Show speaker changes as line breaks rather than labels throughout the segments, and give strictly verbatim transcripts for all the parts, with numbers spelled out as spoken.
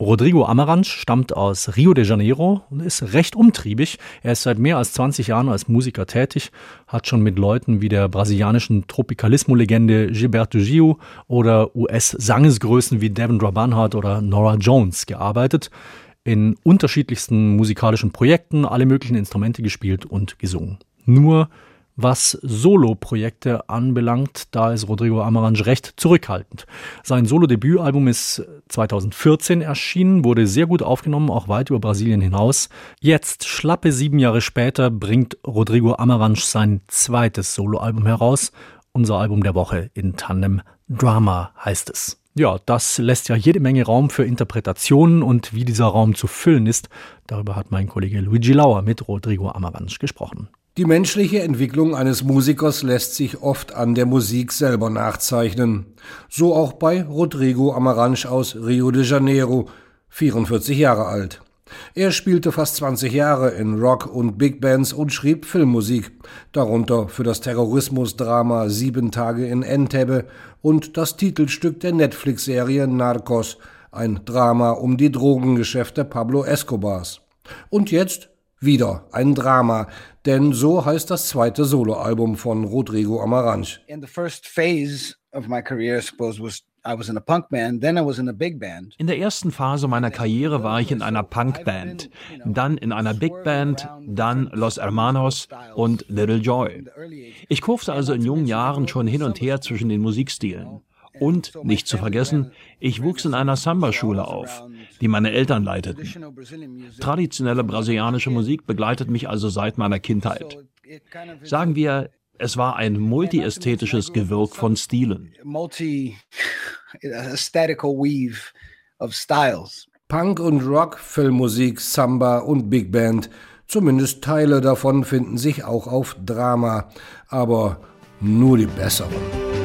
Rodrigo Amarantx stammt aus Rio de Janeiro und ist recht umtriebig. Er ist seit mehr als zwanzig Jahren als Musiker tätig, hat schon mit Leuten wie der brasilianischen Tropicalismo-Legende Gilberto Gil oder U S-Sangesgrößen wie Devendra Banhart oder Norah Jones gearbeitet, in unterschiedlichsten musikalischen Projekten alle möglichen Instrumente gespielt und gesungen. Nur was Solo-Projekte anbelangt, da ist Rodrigo Amarantx recht zurückhaltend. Sein Solo-Debütalbum ist zweitausendvierzehn erschienen, wurde sehr gut aufgenommen, auch weit über Brasilien hinaus. Jetzt, schlappe sieben Jahre später, bringt Rodrigo Amarantx sein zweites Soloalbum heraus. Unser Album der Woche in Tandem, Drama heißt es. Ja, das lässt ja jede Menge Raum für Interpretationen, und wie dieser Raum zu füllen ist, darüber hat mein Kollege Luigi Lauer mit Rodrigo Amarantx gesprochen.
Die menschliche Entwicklung eines Musikers lässt sich oft an der Musik selber nachzeichnen. So auch bei Rodrigo Amarantx aus Rio de Janeiro, vierundvierzig Jahre alt. Er spielte fast zwanzig Jahre in Rock- und Big Bands und schrieb Filmmusik, darunter für das Terrorismusdrama Sieben Tage in Entebbe und das Titelstück der Netflix-Serie Narcos, ein Drama um die Drogengeschäfte Pablo Escobars. Und jetzt wieder ein Drama, denn so heißt das zweite Soloalbum von Rodrigo Amarantx.
In the first phase of my career, I suppose, was I was in a punk band, then I was in a big band.
In der ersten Phase meiner Karriere war ich in einer Punkband, dann in einer Big Band, dann Los Hermanos und Little Joy. Ich kurfte also in jungen Jahren schon hin und her zwischen den Musikstilen. Und, nicht zu vergessen, ich wuchs in einer Samba-Schule auf, die meine Eltern leiteten. Traditionelle brasilianische Musik begleitet mich also seit meiner Kindheit. Sagen wir, es war ein multiästhetisches Gewirk von Stilen.
Punk und Rock, Filmmusik, Samba und Big Band. Zumindest Teile davon finden sich auch auf Drama, aber nur die besseren.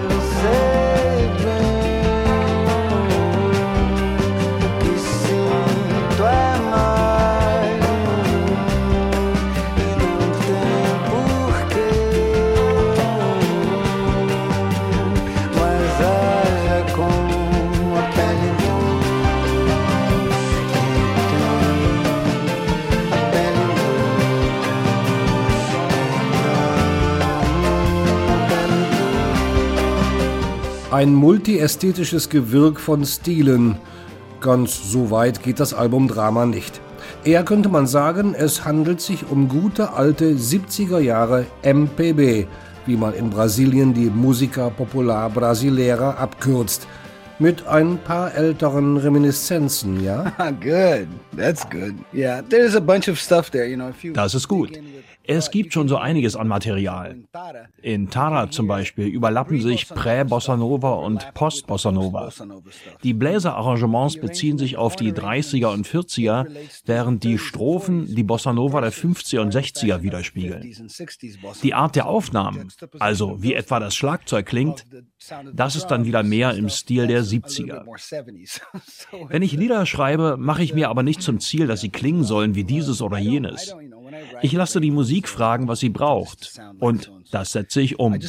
Ein multiästhetisches Gewirk von Stilen. Ganz so weit geht das Album Drama nicht. Eher könnte man sagen, es handelt sich um gute alte siebziger Jahre M P B, wie man in Brasilien die Música Popular Brasileira abkürzt. Mit ein paar älteren Reminiszenzen, ja?
Good, that's good. Yeah, there's a bunch of stuff there, you know.
Das ist gut. Es gibt schon so einiges an Material. In Tara zum Beispiel überlappen sich Prä-Bossa Nova und Post-Bossa Nova. Die Bläserarrangements beziehen sich auf die dreißiger und vierziger, während die Strophen die Bossa Nova der fünfziger und sechziger widerspiegeln. Die Art der Aufnahmen, also wie etwa das Schlagzeug klingt, das ist dann wieder mehr im Stil der siebziger. Wenn ich Lieder schreibe, mache ich mir aber nicht zum Ziel, dass sie klingen sollen wie dieses oder jenes. Ich lasse die Musik fragen, was sie braucht, und das setze ich um.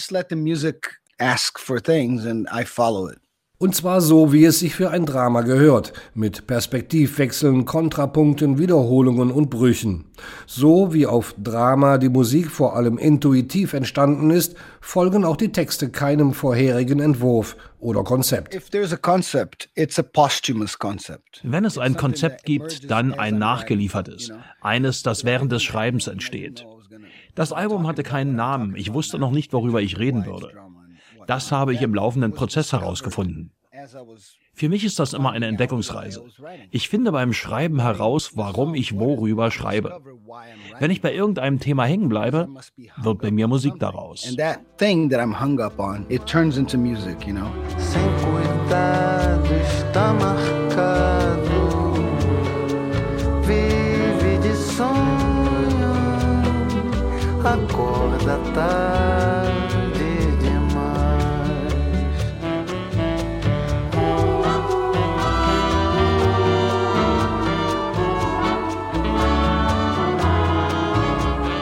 Und zwar so, wie es sich für ein Drama gehört, mit Perspektivwechseln, Kontrapunkten, Wiederholungen und Brüchen. So wie auf Drama die Musik vor allem intuitiv entstanden ist, folgen auch die Texte keinem vorherigen Entwurf oder Konzept.
Wenn es ein Konzept gibt, dann ein nachgeliefertes, eines, das während des Schreibens entsteht. Das Album hatte keinen Namen, ich wusste noch nicht, worüber ich reden würde. Das habe ich im laufenden Prozess herausgefunden. Für mich ist das immer eine Entdeckungsreise. Ich finde beim Schreiben heraus, warum ich worüber schreibe. Wenn ich bei irgendeinem Thema hängen bleibe, wird bei mir Musik daraus.
And that thing that I'm hung up on, it turns into music, you know. Sem cuidado está marcado, vive de sonho, acorda tarde.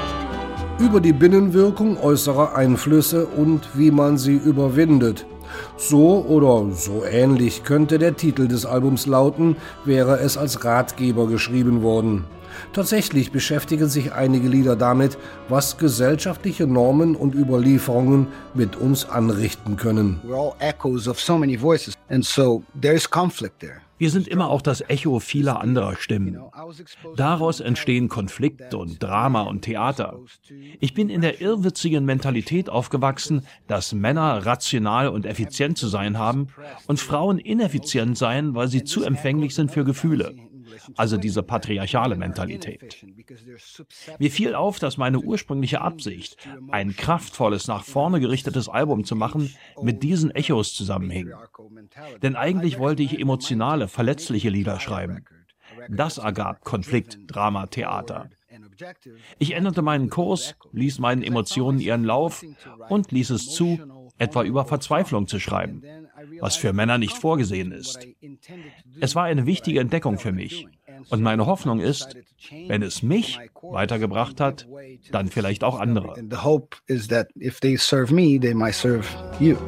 Über die Binnenwirkung äußerer Einflüsse und wie man sie überwindet. So oder so ähnlich könnte der Titel des Albums lauten, wäre es als Ratgeber geschrieben worden. Tatsächlich beschäftigen sich einige Lieder damit, was gesellschaftliche Normen und Überlieferungen mit uns anrichten können.
We're all echoes of so many voices, and so there's conflict there.
Wir sind immer auch das Echo vieler anderer Stimmen. Daraus entstehen Konflikt und Drama und Theater. Ich bin in der irrwitzigen Mentalität aufgewachsen, dass Männer rational und effizient zu sein haben und Frauen ineffizient seien, weil sie zu empfänglich sind für Gefühle. Also diese patriarchale Mentalität. Mir fiel auf, dass meine ursprüngliche Absicht, ein kraftvolles, nach vorne gerichtetes Album zu machen, mit diesen Echos zusammenhing. Denn eigentlich wollte ich emotionale, verletzliche Lieder schreiben. Das ergab Konflikt, Drama, Theater. Ich änderte meinen Kurs, ließ meinen Emotionen ihren Lauf und ließ es zu, etwa über Verzweiflung zu schreiben, was für Männer nicht vorgesehen ist. Es war eine wichtige Entdeckung für mich. Und meine Hoffnung ist, wenn es mich weitergebracht hat, dann vielleicht auch andere.
And the hope is that if they serve me, they might serve you.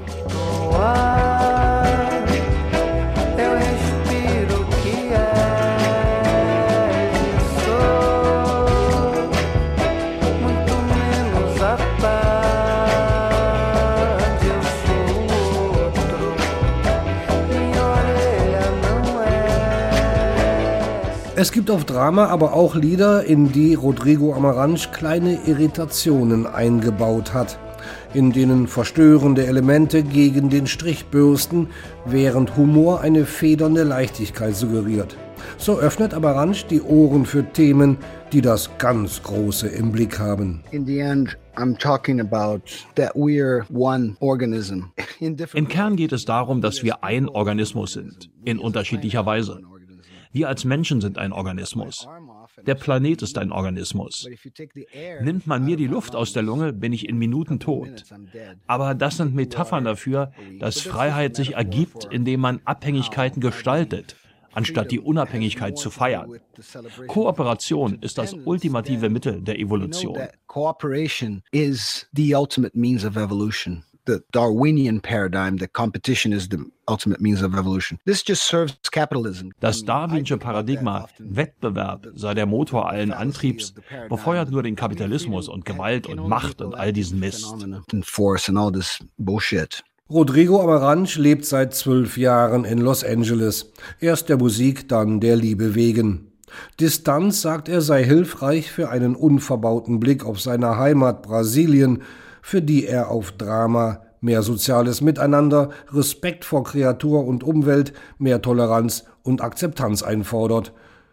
Es gibt auf Drama aber auch Lieder, in die Rodrigo Amarantx kleine Irritationen eingebaut hat, in denen verstörende Elemente gegen den Strich bürsten, während Humor eine federnde Leichtigkeit suggeriert. So öffnet Amarantx die Ohren für Themen, die das ganz Große im Blick haben.
In the end, I'm talking about that we're one organism.
Im Kern geht es darum, dass wir ein Organismus sind, in unterschiedlicher Weise. Wir als Menschen sind ein Organismus. Der Planet ist ein Organismus. Nimmt man mir die Luft aus der Lunge, bin ich in Minuten tot. Aber das sind Metaphern dafür, dass Freiheit sich ergibt, indem man Abhängigkeiten gestaltet, anstatt die Unabhängigkeit zu feiern. Kooperation ist das ultimative Mittel der Evolution.
Cooperation is the ultimate means of evolution. The Darwinian paradigm that competition is the ultimate means of evolution. This just serves capitalism.
Das darwinsche Paradigma, Wettbewerb sei der Motor allen Antriebs, befeuert nur den Kapitalismus und Gewalt und Macht und all diesen Mist.
And force and all this bullshit.
Rodrigo Amarantx lebt seit zwölf Jahren in Los Angeles. Erst der Musik, dann der Liebe wegen. Distanz, sagt er, sei hilfreich für einen unverbauten Blick auf seine Heimat Brasilien, für die er auf Drama, mehr soziales Miteinander, Respekt vor Kreatur und Umwelt, mehr Toleranz und Akzeptanz einfordert.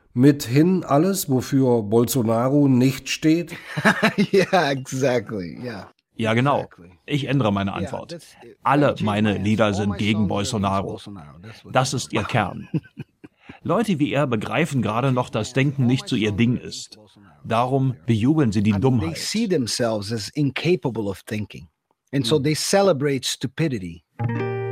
Mithin alles, wofür Bolsonaro nicht steht?
Yeah, exactly, yeah.
Ja, genau. Ich ändere meine Antwort. Alle meine Lieder sind gegen Bolsonaro. Das ist ihr Kern. Leute wie er begreifen gerade noch, dass Denken nicht so ihr Ding ist. Darum bejubeln sie die
They
Dummheit.
see themselves as incapable of thinking. And so they celebrate stupidity.